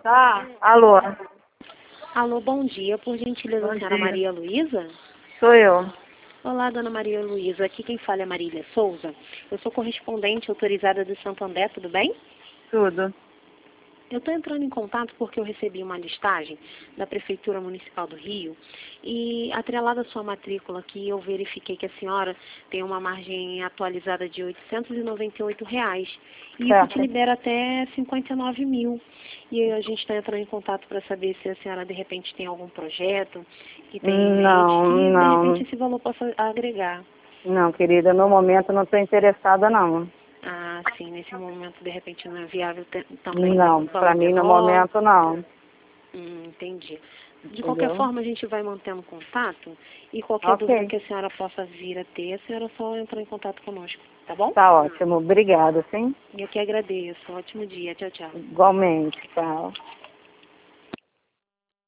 Tá. Alô. Alô, bom dia. Por gentileza, Bom a senhora dia. Maria Luísa? Sou eu. Olá, dona Maria Luísa. Aqui quem fala é Marília Souza. Eu sou correspondente autorizada de Santo André, tudo bem? Tudo. Eu estou entrando em contato porque eu recebi uma listagem da Prefeitura Municipal do Rio e, atrelada à sua matrícula aqui, eu verifiquei que a senhora tem uma margem atualizada de R$ 898 e isso te Certo. libera até 59 mil. E a gente está entrando em contato para saber se a senhora, de repente, tem algum projeto que tem em mente que, de repente, esse valor possa agregar. Não, querida, no momento não estou interessada, não. Ah, sim, nesse momento, de repente, não é viável também Não, um para valor mim no menor. momento não. Entendi. De qualquer Entendeu? forma, a gente vai mantendo contato e qualquer dúvida Ok. que a senhora possa vir a ter, a senhora só entra em contato conosco, tá bom? Tá ótimo. Obrigada, sim? E eu que agradeço. Ótimo dia. Tchau, tchau. Igualmente. Tchau.